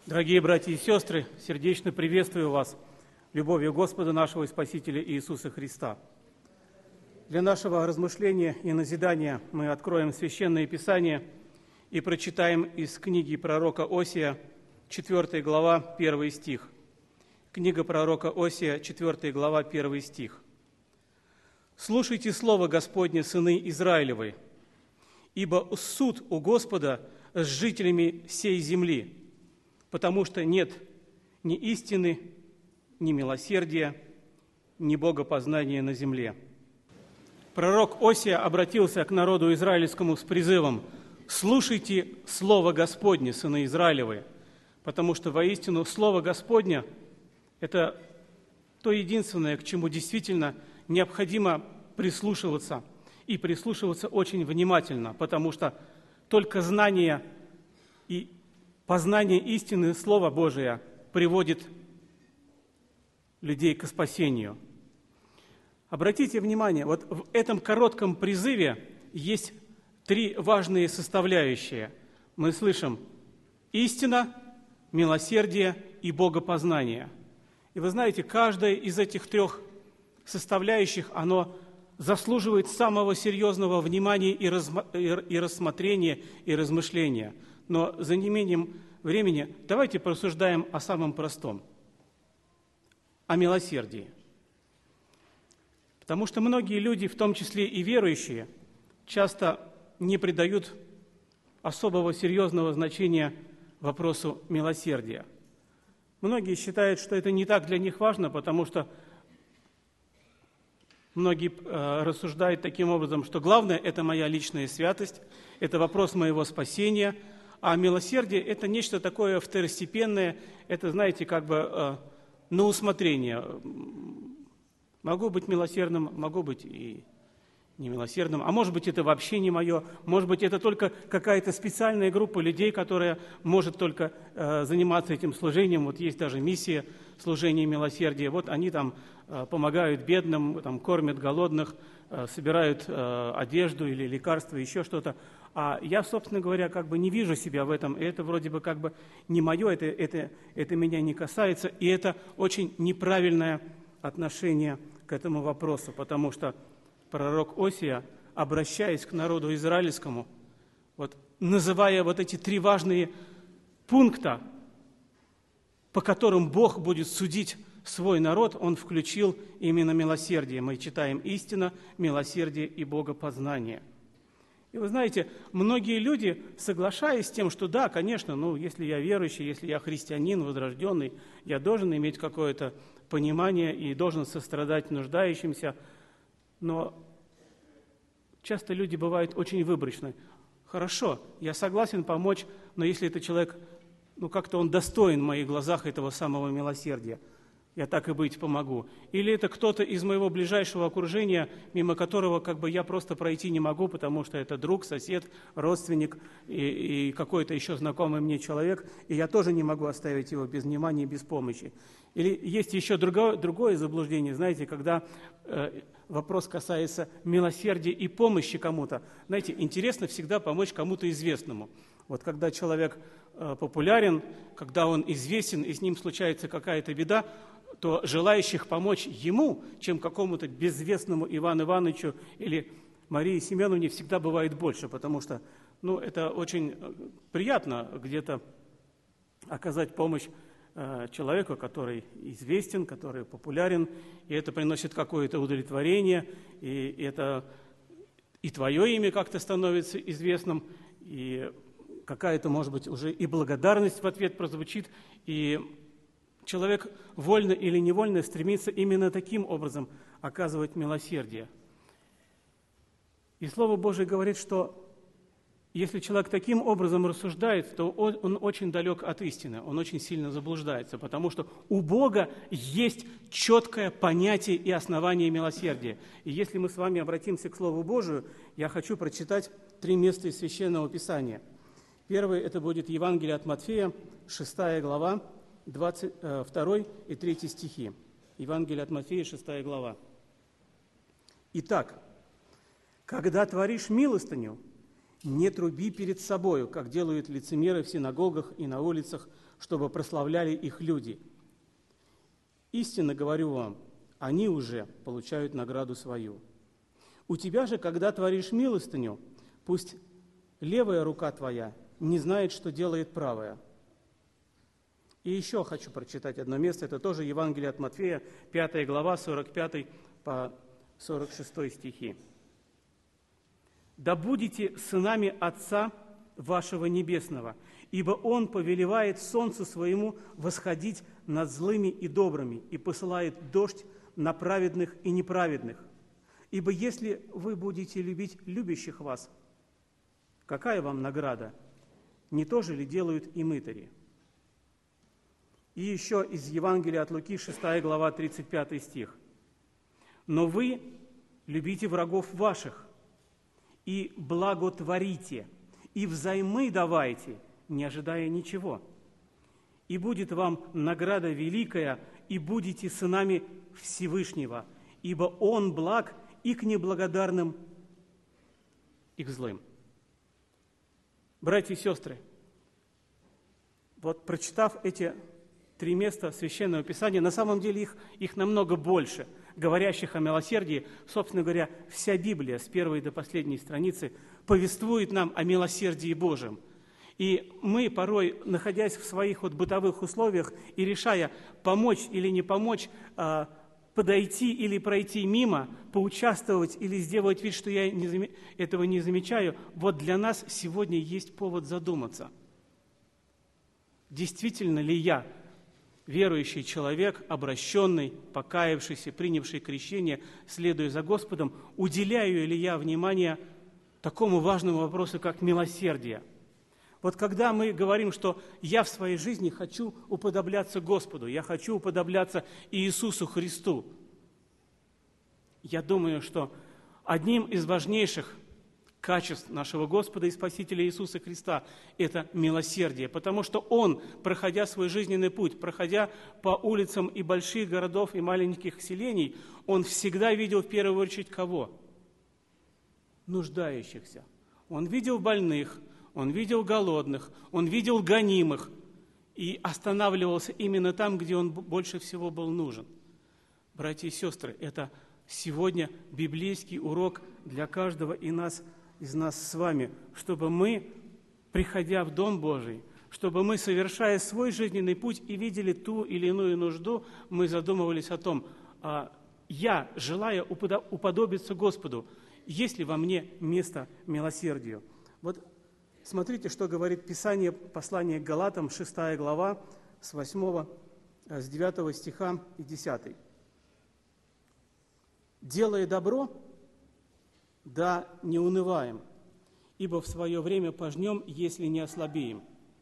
Дорогие братья и сестры, сердечно приветствую вас любовью Господа нашего и Спасителя Иисуса Христа. Для нашего размышления и назидания мы откроем Священное Писание и прочитаем из книги пророка Осия, 4 глава, 1 стих. Книга пророка Осия, 4 глава, 1 стих. «Слушайте слово Господне, сыны Израилевы, ибо суд у Господа с жителями сей земли, потому что нет ни истины, ни милосердия, ни богопознания на земле». Пророк Осия обратился к народу израильскому с призывом: «Слушайте слово Господне, сыны Израилевы», потому что воистину слово Господне – это то единственное, к чему действительно необходимо прислушиваться, и прислушиваться очень внимательно, потому что только знание и познание истины Слова Божия приводит людей к спасению. Обратите внимание, вот в этом коротком призыве есть три важные составляющие. Мы слышим истина, милосердие и богопознание. И вы знаете, каждая из этих трех составляющих, оно заслуживает самого серьезного внимания и рассмотрения, и размышления. Но за неимением времени давайте порассуждаем о самом простом, о милосердии. Потому что многие люди, в том числе и верующие, часто не придают особого серьезного значения вопросу милосердия. Многие считают, что это не так для них важно, потому что многие рассуждают таким образом, что главное – это моя личная святость, это вопрос моего спасения, а милосердие – это нечто такое второстепенное, это, знаете, как бы на усмотрение. Могу быть милосердным, могу быть и немилосердным, а может быть, это вообще не мое, может быть, это только какая-то специальная группа людей, которая может только заниматься этим служением. Вот есть даже миссия служения милосердия. Вот они там помогают бедным, там, кормят голодных, собирают одежду или лекарства, еще что-то. А я, собственно говоря, как бы не вижу себя в этом, и это вроде бы как бы не мое, это меня не касается, и это очень неправильное отношение к этому вопросу, потому что пророк Осия, обращаясь к народу израильскому, вот, называя вот эти три важные пункта, по которым Бог будет судить свой народ, он включил именно милосердие. Мы читаем истина, милосердие и богопознание. И вы знаете, многие люди, соглашаясь с тем, что да, конечно, если я верующий, если я христианин, возрожденный, я должен иметь какое-то понимание и должен сострадать нуждающимся, но часто люди бывают очень выборочны. Хорошо, я согласен помочь, но если этот человек, как-то он достоин в моих глазах этого самого милосердия, я так и быть помогу. Или это кто-то из моего ближайшего окружения, мимо которого как бы я просто пройти не могу, потому что это друг, сосед, родственник и какой-то еще знакомый мне человек, и я тоже не могу оставить его без внимания и без помощи. Или есть еще другое заблуждение, знаете, когда вопрос касается милосердия и помощи кому-то. Знаете, интересно всегда помочь кому-то известному. Вот когда человек популярен, когда он известен, и с ним случается какая-то беда, то желающих помочь ему, чем какому-то безвестному Ивану Ивановичу или Марии Семеновне, всегда бывает больше, потому что это очень приятно где-то оказать помощь человеку, который известен, который популярен, и это приносит какое-то удовлетворение, и это и твое имя как-то становится известным, и какая-то, может быть, уже и благодарность в ответ прозвучит, и человек вольно или невольно стремится именно таким образом оказывать милосердие. И Слово Божие говорит, что если человек таким образом рассуждает, то он очень далек от истины, он очень сильно заблуждается, потому что у Бога есть четкое понятие и основание милосердия. И если мы с вами обратимся к Слову Божию, я хочу прочитать 3 места из Священного Писания. Первый – это будет Евангелие от Матфея, 6 глава, 22 и 3 стихи. Евангелие от Матфея, 6 глава. «Итак, когда творишь милостыню, не труби перед собою, как делают лицемеры в синагогах и на улицах, чтобы прославляли их люди. Истинно говорю вам, они уже получают награду свою. У тебя же, когда творишь милостыню, пусть левая рука твоя не знает, что делает правая». И еще хочу прочитать одно место, это тоже Евангелие от Матфея, 5 глава, 45 по 46 стихи. «Да будете сынами Отца вашего Небесного, ибо Он повелевает солнцу своему восходить над злыми и добрыми и посылает дождь на праведных и неправедных. Ибо если вы будете любить любящих вас, какая вам награда? Не то же ли делают и мытари?» И еще из Евангелия от Луки, 6 глава, 35 стих. «Но вы любите врагов ваших, и благотворите, и взаймы давайте, не ожидая ничего. И будет вам награда великая, и будете сынами Всевышнего, ибо Он благ и к неблагодарным, и к злым». Братья и сестры, вот прочитав эти 3 места Священного Писания, на самом деле их намного больше, говорящих о милосердии. Собственно говоря, вся Библия с первой до последней страницы повествует нам о милосердии Божьем. И мы порой, находясь в своих бытовых условиях и решая, помочь или не помочь, подойти или пройти мимо, поучаствовать или сделать вид, что я этого не замечаю, вот для нас сегодня есть повод задуматься. Действительно ли я, верующий человек, обращенный, покаявшийся, принявший крещение, следуя за Господом, уделяю ли я внимание такому важному вопросу, как милосердие? Вот когда мы говорим, что я в своей жизни хочу уподобляться Господу, я хочу уподобляться Иисусу Христу, я думаю, что одним из важнейших качеств нашего Господа и Спасителя Иисуса Христа – это милосердие, потому что Он, проходя свой жизненный путь, проходя по улицам и больших городов, и маленьких селений, Он всегда видел в первую очередь кого? Нуждающихся. Он видел больных, Он видел голодных, Он видел гонимых и останавливался именно там, где Он больше всего был нужен. Братья и сестры, это сегодня библейский урок для каждого из нас с вами, чтобы мы, приходя в Дом Божий, чтобы мы, совершая свой жизненный путь и видели ту или иную нужду, мы задумывались о том, я, желая уподобиться Господу, есть ли во мне место милосердию? Вот смотрите, что говорит Писание, послание к Галатам, 6 глава, с 9 стиха и 10. «Делая добро, да не унываем, ибо в свое время пожнем, если не ослабеем.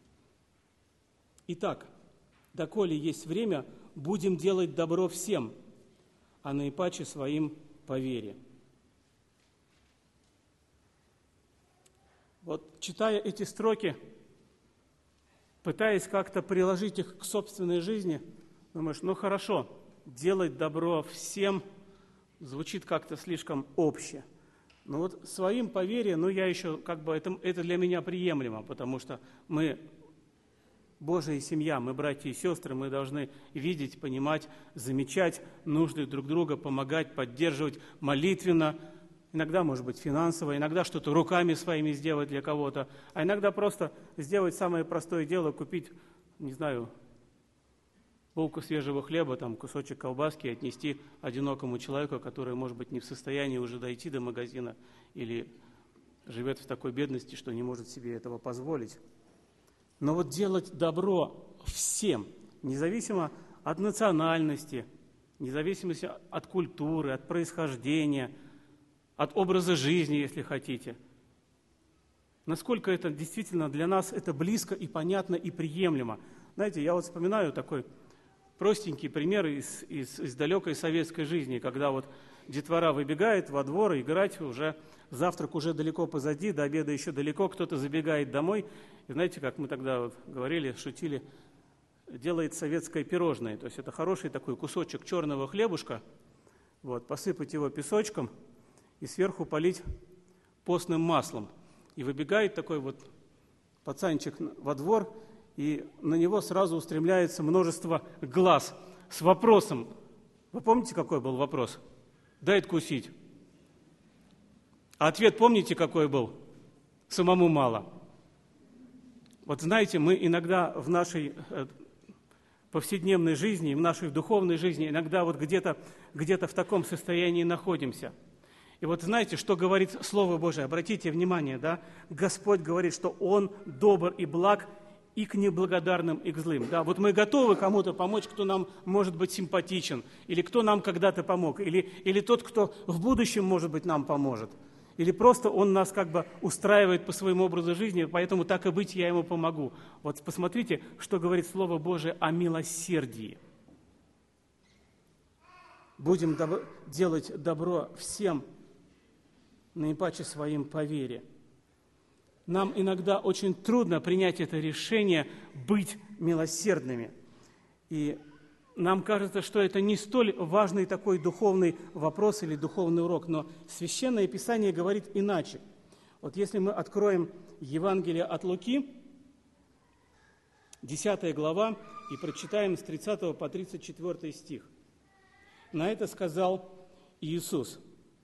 Итак, доколе есть время, будем делать добро всем, а наипаче своим по вере». Вот читая эти строки, пытаясь как-то приложить их к собственной жизни, думаешь, ну хорошо, делать добро всем звучит как-то слишком обще. Но вот своим по вере, я еще это для меня приемлемо, потому что мы Божья семья, мы братья и сестры, мы должны видеть, понимать, замечать нужды друг друга, помогать, поддерживать молитвенно, иногда, может быть, финансово, иногда что-то руками своими сделать для кого-то, а иногда просто сделать самое простое дело, купить, не знаю, булку свежего хлеба, кусочек колбаски и отнести одинокому человеку, который, может быть, не в состоянии уже дойти до магазина или живет в такой бедности, что не может себе этого позволить. Но вот делать добро всем, независимо от национальности, независимо от культуры, от происхождения, от образа жизни, если хотите. Насколько это действительно для нас это близко и понятно и приемлемо. Знаете, я вот вспоминаю такой простенький пример из далекой советской жизни, когда вот детвора выбегает во двор играть, уже завтрак уже далеко позади, до обеда еще далеко, кто-то забегает домой. И знаете, как мы тогда говорили, шутили, делает советское пирожное. То есть это хороший такой кусочек черного хлебушка, посыпать его песочком и сверху полить постным маслом. И выбегает такой пацанчик во двор и на него сразу устремляется множество глаз с вопросом. Вы помните, какой был вопрос? Дай откусить. А ответ помните, какой был? Самому мало. Вот знаете, мы иногда в нашей повседневной жизни, в нашей духовной жизни иногда вот где-то в таком состоянии находимся. И вот знаете, что говорит Слово Божие? Обратите внимание, да? Господь говорит, что Он добр и благ и к неблагодарным, и к злым. Да? Вот мы готовы кому-то помочь, кто нам может быть симпатичен, или кто нам когда-то помог, или тот, кто в будущем, может быть, нам поможет. Или просто он нас как бы устраивает по своему образу жизни, поэтому так и быть, я ему помогу. Вот посмотрите, что говорит Слово Божие о милосердии. Будем делать добро всем, наипаче своим по вере. Нам иногда очень трудно принять это решение быть милосердными. И нам кажется, что это не столь важный такой духовный вопрос или духовный урок, но Священное Писание говорит иначе. Вот если мы откроем Евангелие от Луки, 10 глава, и прочитаем с 30 по 34 стих. На это сказал Иисус: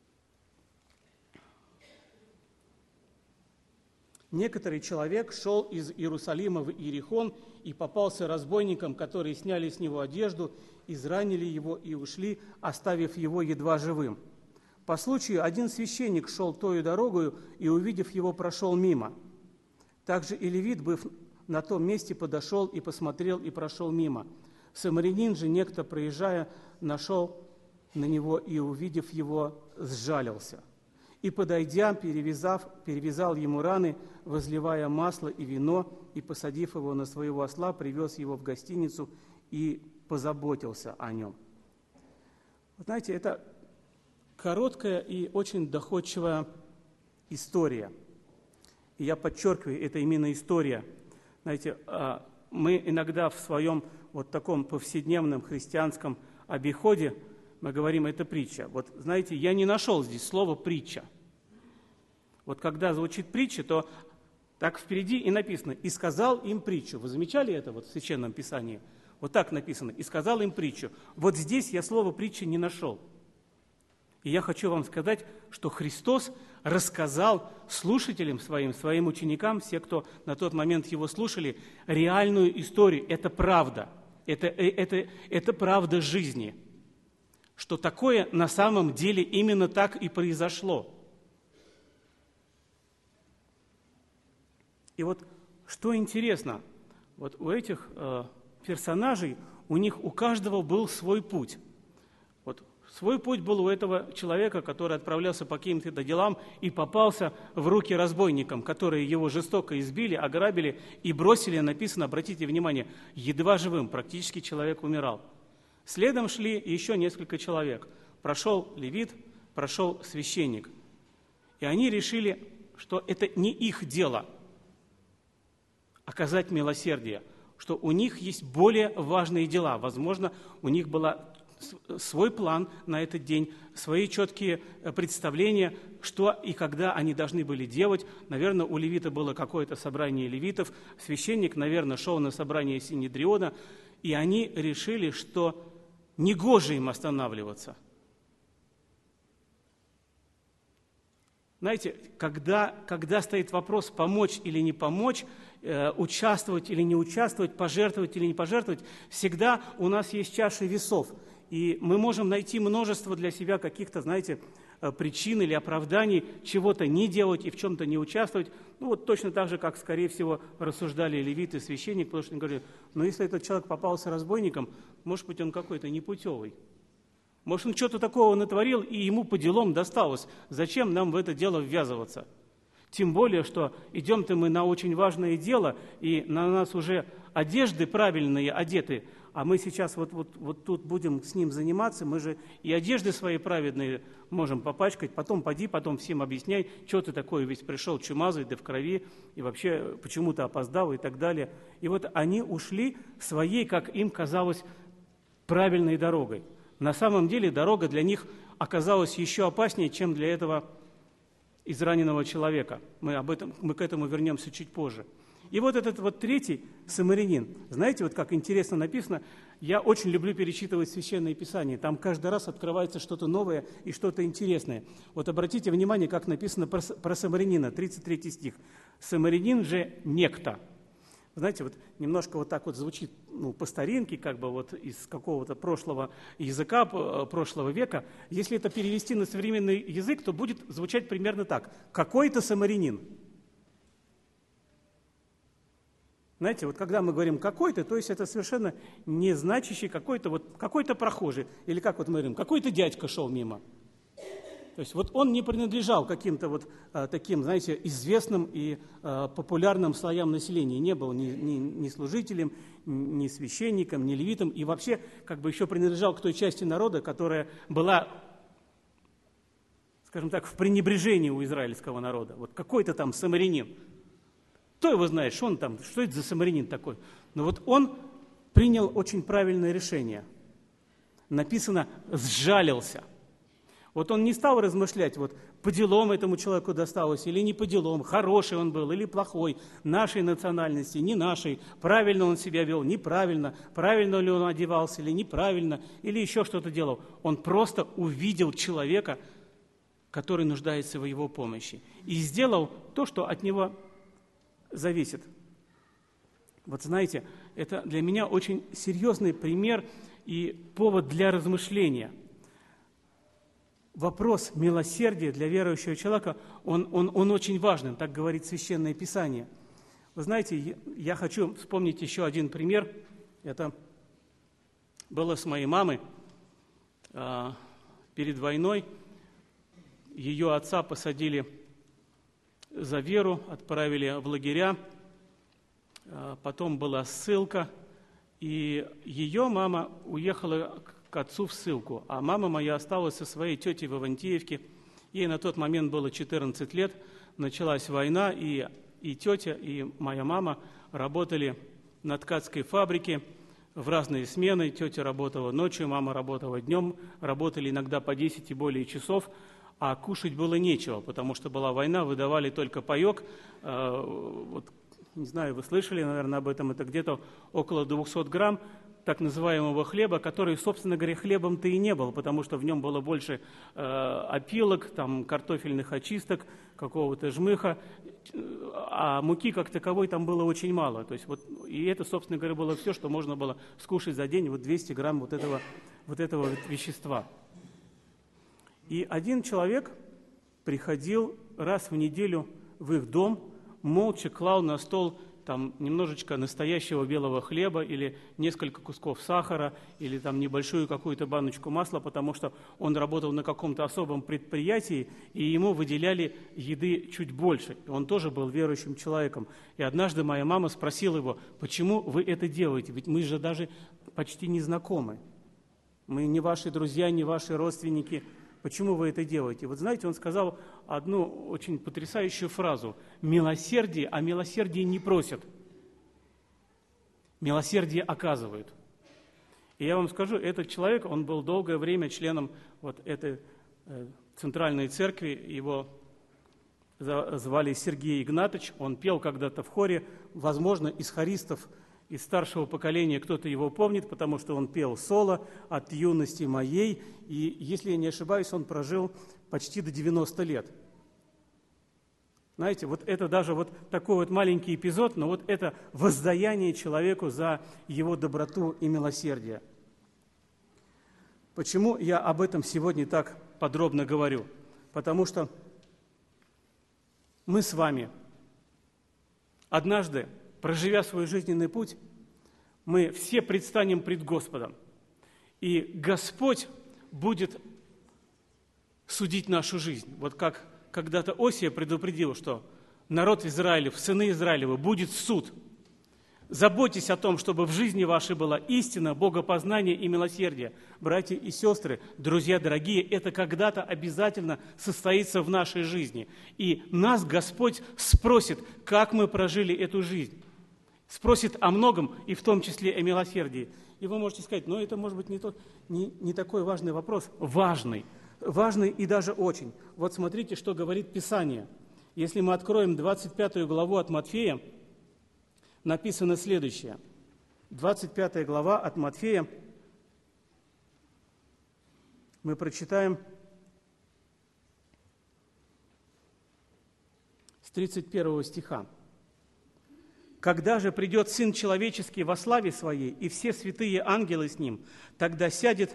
«Некоторый человек шел из Иерусалима в Иерихон и попался разбойникам, которые сняли с него одежду, изранили его и ушли, оставив его едва живым. По случаю один священник шел тою дорогою и, увидев его, прошел мимо. Также и левит, быв на том месте, подошел и посмотрел и прошел мимо. Самарянин же, некто, проезжая, нашел на него и, увидев его, сжалился. И, подойдя, перевязал ему раны, возливая масло и вино, и, посадив его на своего осла, привез его в гостиницу и позаботился о нем». Вы знаете, это короткая и очень доходчивая история. И я подчеркиваю, это именно история. Знаете, мы иногда в своем вот таком повседневном христианском обиходе мы говорим, это притча. Вот знаете, я не нашел здесь слова «притча». Вот когда звучит притча, то так впереди и написано «и сказал им притчу». Вы замечали это вот в Священном Писании? Вот так написано «и сказал им притчу». Вот здесь я слово «притча» не нашел. И я хочу вам сказать, что Христос рассказал слушателям своим ученикам, все, кто на тот момент его слушали, реальную историю. Это правда. Это правда жизни. Что такое на самом деле именно так и произошло. И вот что интересно, вот у этих персонажей, у них у каждого был свой путь. Вот свой путь был у этого человека, который отправлялся по каким-то делам и попался в руки разбойникам, которые его жестоко избили, ограбили и бросили, написано, обратите внимание, едва живым, практически человек умирал. Следом шли еще несколько человек. Прошел левит, прошел священник. И они решили, что это не их дело оказать милосердие, что у них есть более важные дела. Возможно, у них был свой план на этот день, свои четкие представления, что и когда они должны были делать. Наверное, у левита было какое-то собрание левитов, священник, наверное, шел на собрание Синедриона, и они решили, что негоже им останавливаться. Знаете, когда стоит вопрос помочь или не помочь, участвовать или не участвовать, пожертвовать или не пожертвовать, всегда у нас есть чаши весов. И мы можем найти множество для себя каких-то, знаете, причин или оправданий чего-то не делать и в чем-то не участвовать. Ну вот точно так же, как, скорее всего, рассуждали левит и священник, потому что они говорили, ну если этот человек попался разбойником, может быть, он какой-то непутевый. Может, он что-то такого натворил, и ему по делам досталось. Зачем нам в это дело ввязываться? Тем более, что идем-то мы на очень важное дело, и на нас уже одежды правильные одеты, а мы сейчас вот тут будем с ним заниматься, мы же и одежды свои праведные можем попачкать, потом всем объясняй, что ты такой весь пришел чумазый, да в крови, и вообще почему-то опоздал и так далее. И вот они ушли своей, как им казалось, правильной дорогой. На самом деле дорога для них оказалась еще опаснее, чем для этого израненного человека. Мы к этому вернемся чуть позже. И вот этот вот третий самарянин, знаете, вот как интересно написано, я очень люблю перечитывать Священное Писание, там каждый раз открывается что-то новое и что-то интересное. Вот обратите внимание, как написано про самарянина, 33 стих. «Самарянин же некто». Знаете, вот немножко вот так вот звучит, по старинке, как бы вот из какого-то прошлого языка, прошлого века. Если это перевести на современный язык, то будет звучать примерно так. «Какой-то самарянин». Знаете, вот когда мы говорим «какой-то», то есть это совершенно не значащий какой-то прохожий. Или как вот мы говорим, какой-то дядька шел мимо. То есть вот он не принадлежал каким-то вот таким, знаете, известным и популярным слоям населения. Не был ни служителем, ни священником, ни левитом. И вообще как бы еще принадлежал к той части народа, которая была, скажем так, в пренебрежении у израильского народа. Вот какой-то там самарянин. Кто его знает, что он там, что это за самарянин такой? Но вот он принял очень правильное решение. Написано «сжалился». Вот он не стал размышлять, вот по делам этому человеку досталось или не по делам, хороший он был или плохой, нашей национальности, не нашей, правильно он себя вел, неправильно, правильно ли он одевался или неправильно, или еще что-то делал. Он просто увидел человека, который нуждается в его помощи, и сделал то, что от него зависит. Вот знаете, это для меня очень серьезный пример и повод для размышления. Вопрос милосердия для верующего человека, он очень важен, так говорит Священное Писание. Вы знаете, я хочу вспомнить еще один пример. Это было с моей мамой. Перед войной ее отца посадили за веру, отправили в лагеря. Потом была ссылка, и ее мама уехала к отцу в ссылку, а мама моя осталась со своей тетей в Ивантеевке. Ей на тот момент было 14 лет, началась война, и тетя, и моя мама работали на ткацкой фабрике в разные смены. Тетя работала ночью, мама работала днем, работали иногда по 10 и более часов, а кушать было нечего, потому что была война, выдавали только паек. Вот, не знаю, вы слышали, наверное, об этом, это где-то около 200 грамм так называемого хлеба, который, собственно говоря, хлебом-то и не был, потому что в нем было больше опилок, там, картофельных очисток, какого-то жмыха, а муки как таковой там было очень мало. То есть вот, и это, собственно говоря, было все, что можно было скушать за день, вот 200 грамм вот этого вещества. И один человек приходил раз в неделю в их дом, молча клал на стол там немножечко настоящего белого хлеба или несколько кусков сахара, или там небольшую какую-то баночку масла, потому что он работал на каком-то особом предприятии, и ему выделяли еды чуть больше. Он тоже был верующим человеком. И однажды моя мама спросила его: почему вы это делаете? Ведь мы же даже почти не знакомы. Мы не ваши друзья, не ваши родственники. Почему вы это делаете? Вот знаете, он сказал одну очень потрясающую фразу: милосердие, а милосердие не просят. Милосердие оказывают. И я вам скажу, этот человек, он был долгое время членом вот этой центральной церкви, его звали Сергей Игнатович, он пел когда-то в хоре, возможно, из хористов, из старшего поколения кто-то его помнит, потому что он пел соло «От юности моей», и, если я не ошибаюсь, он прожил почти до 90 лет. Знаете, вот это даже вот такой вот маленький эпизод, но вот это воздаяние человеку за его доброту и милосердие. Почему я об этом сегодня так подробно говорю? Потому что мы с вами однажды, проживя свой жизненный путь, мы все предстанем пред Господом. И Господь будет судить нашу жизнь. Вот как когда-то Осия предупредил, что народ Израилев, сыны Израилевы, будет суд. Заботьтесь о том, чтобы в жизни вашей была истина, богопознание и милосердие. Братья и сестры, друзья дорогие, это когда-то обязательно состоится в нашей жизни. И нас Господь спросит, как мы прожили эту жизнь. Спросит о многом, и в том числе о милосердии. И вы можете сказать, но это может быть не такой важный вопрос. Важный и даже очень. Вот смотрите, что говорит Писание. Если мы откроем 25 главу от Матфея, написано следующее. 25 глава от Матфея. Мы прочитаем с 31 стиха. «Когда же придет Сын Человеческий во славе Своей, и все святые ангелы с Ним, тогда сядет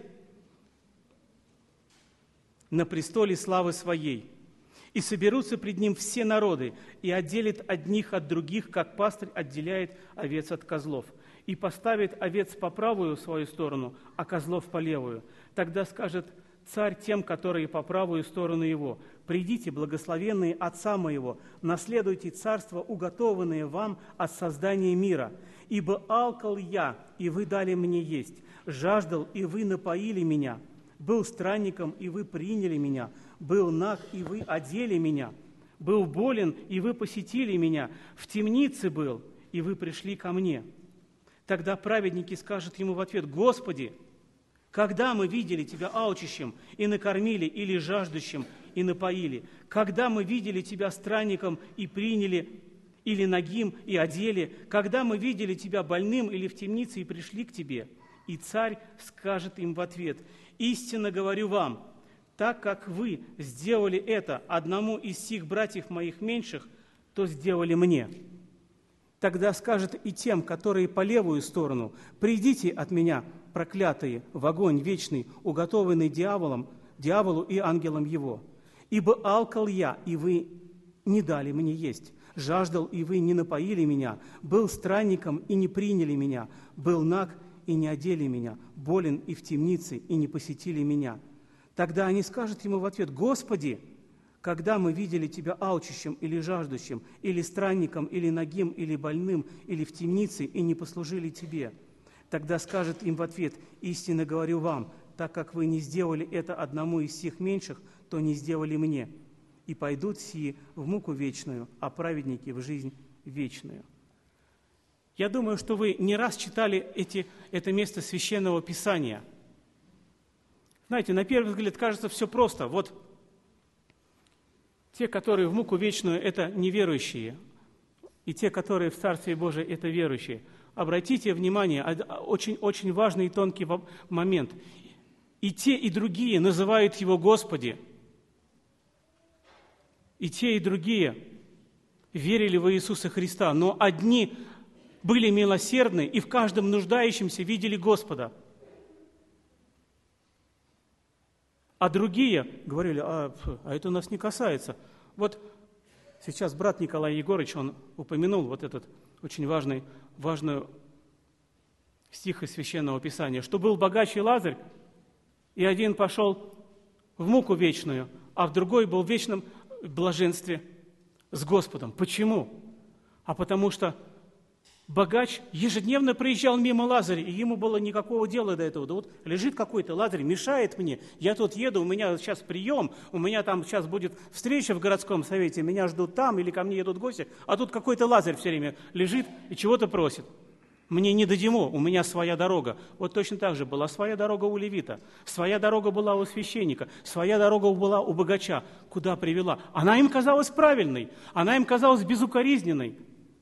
на престоле славы Своей, и соберутся пред Ним все народы, и отделит одних от других, как пастырь отделяет овец от козлов, и поставит овец по правую свою сторону, а козлов по левую. Тогда скажет Царь тем, которые по правую сторону Его: придите, благословенные Отца Моего, наследуйте царство, уготованное вам от создания мира. Ибо алкал я, и вы дали мне есть, жаждал, и вы напоили меня, был странником, и вы приняли меня, был наг, и вы одели меня, был болен, и вы посетили меня, в темнице был, и вы пришли ко мне». Тогда праведники скажут Ему в ответ: «Господи, когда мы видели Тебя алчущим и накормили, или жаждущим и напоили? Когда мы видели Тебя странником и приняли, или нагим и одели? Когда мы видели Тебя больным или в темнице и пришли к Тебе?» И Царь скажет им в ответ: «Истинно говорю вам, так как вы сделали это одному из сих братьев моих меньших, то сделали мне». Тогда скажет и тем, которые по левую сторону: «Придите от меня, проклятые, в огонь вечный, уготованный дьяволу и ангелам его. Ибо алкал я, и вы не дали мне есть, жаждал, и вы не напоили меня, был странником, и не приняли меня, был наг, и не одели меня, болен и в темнице, и не посетили меня». Тогда они скажут ему в ответ: «Господи, когда мы видели Тебя алчущим или жаждущим, или странником, или нагим, или больным, или в темнице, и не послужили Тебе?» Тогда скажет им в ответ: «Истинно говорю вам, так как вы не сделали это одному из сих меньших, то не сделали мне. И пойдут сии в муку вечную, а праведники в жизнь вечную». Я думаю, что вы не раз читали это место Священного Писания. Знаете, на первый взгляд кажется все просто. Вот те, которые в муку вечную, это неверующие, и те, которые в Царстве Божие, это верующие. Обратите внимание, очень важный и тонкий момент. И те, и другие называют Его Господи. И те, и другие верили в Иисуса Христа, но одни были милосердны и в каждом нуждающемся видели Господа. А другие говорили: а это нас не касается. Вот сейчас брат Николай Егорыч, он упомянул вот этот очень важный стих из Священного Писания, что был богаче Лазарь, и один пошел в муку вечную, а в другой был в вечном блаженстве с Господом. Почему? А потому что богач ежедневно проезжал мимо Лазаря, и ему было никакого дела до этого. Да вот лежит какой-то Лазарь, мешает мне, я тут еду, у меня сейчас прием, у меня там сейчас будет встреча в городском совете, меня ждут там, или ко мне едут гости, а тут какой-то Лазарь все время лежит и чего-то просит. Мне не дадимо, у меня своя дорога. Вот точно так же была своя дорога у левита, своя дорога была у священника, своя дорога была у богача. Куда привела? Она им казалась правильной, она им казалась безукоризненной.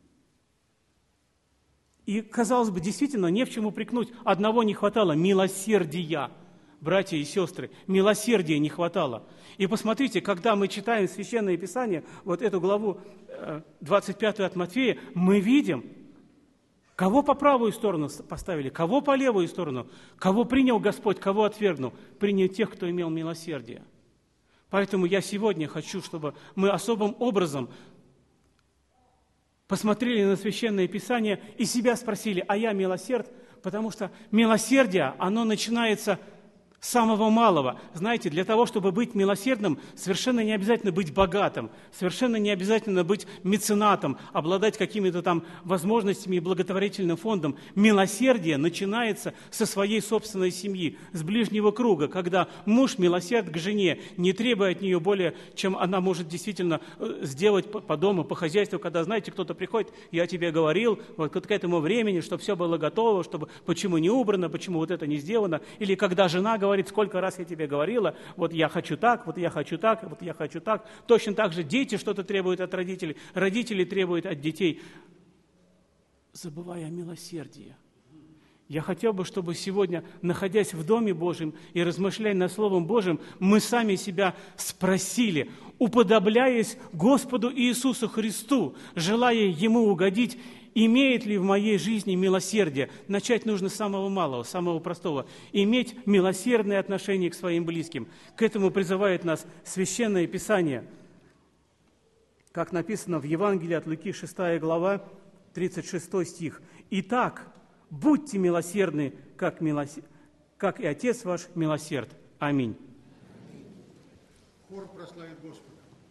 И, казалось бы, действительно, не в чем упрекнуть. Одного не хватало – милосердия, братья и сестры. Милосердия не хватало. И посмотрите, когда мы читаем Священное Писание, вот эту главу 25 от Матфея, мы видим, кого по правую сторону поставили, кого по левую сторону, кого принял Господь, кого отвергнул. Принял тех, кто имел милосердие. Поэтому я сегодня хочу, чтобы мы особым образом посмотрели на Священное Писание и себя спросили: а я милосерд? Потому что милосердие, оно начинается с самого малого. Знаете, для того, чтобы быть милосердным, совершенно не обязательно быть богатым, совершенно не обязательно быть меценатом, обладать какими-то там возможностями и благотворительным фондом. Милосердие начинается со своей собственной семьи, с ближнего круга, когда муж милосерд к жене, не требуя от нее более, чем она может действительно сделать по дому, по хозяйству, когда, знаете, кто-то приходит: я тебе говорил, вот к этому времени, чтобы все было готово, чтобы почему не убрано, почему вот это не сделано, или когда жена говорит: сколько раз я тебе говорила, вот я хочу так, вот я хочу так, вот я хочу так. Точно так же дети что-то требуют от родителей, родители требуют от детей. забывая о милосердии. Я хотел бы, чтобы сегодня, находясь в Доме Божьем и размышляя над Словом Божьим, мы сами себя спросили, уподобляясь Господу Иисусу Христу, желая Ему угодить, имеет ли в моей жизни милосердие? Начать нужно с самого малого, самого простого. Иметь милосердное отношение к своим близким. К этому призывает нас Священное Писание. Как написано в Евангелии от Луки, 6 глава, 36 стих. «Итак, будьте милосердны, как и Отец ваш милосерд». Аминь. Хор прославит Господа.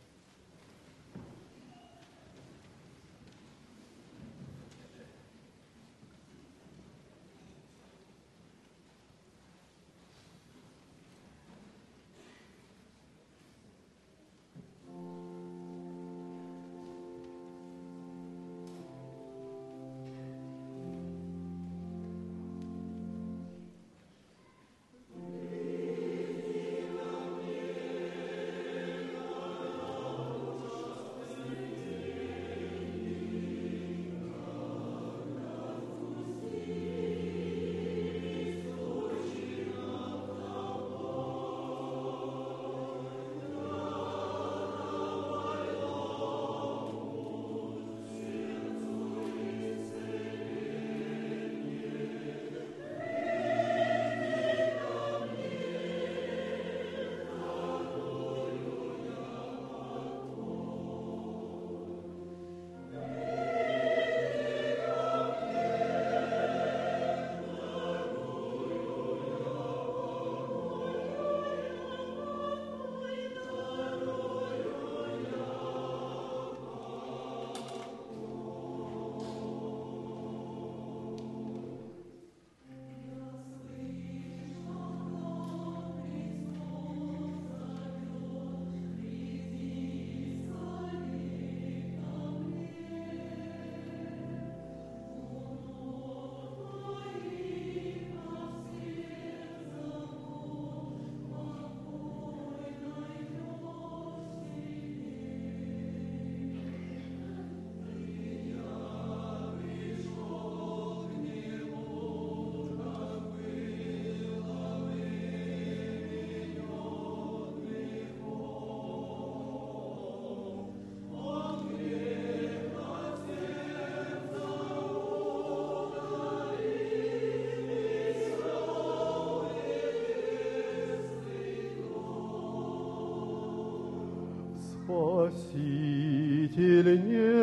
Спаситель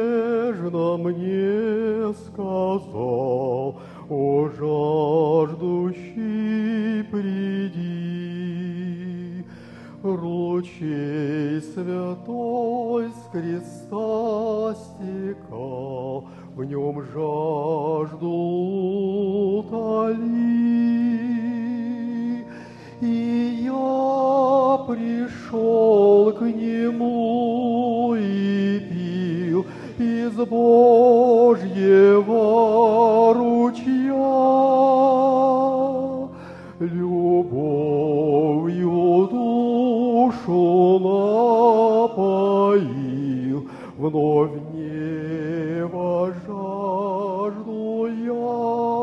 нежно мне сказал: «О жаждущий, приди, ручей святой с креста стекал, в нем жажду утоли, и я пришел к нему и пил из Божьего ручья, любовью душу напоил, вновь неба жажду я».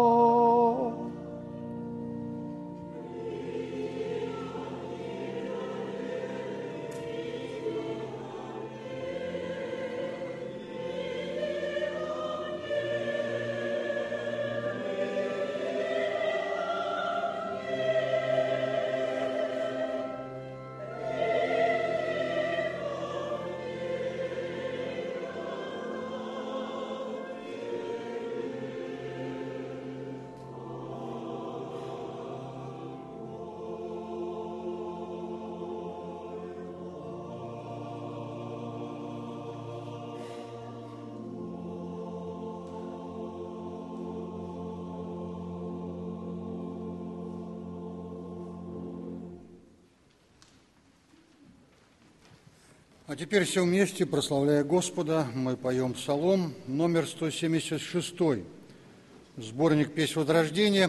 А теперь все вместе, прославляя Господа, мы поем псалом номер 176, сборник «Песнь Возрождения»,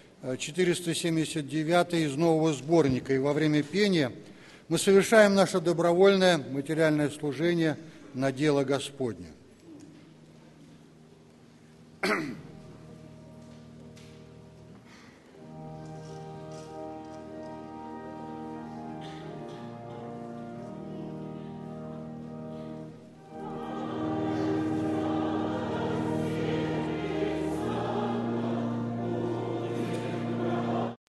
479 из нового сборника. И во время пения мы совершаем наше добровольное материальное служение на дело Господне.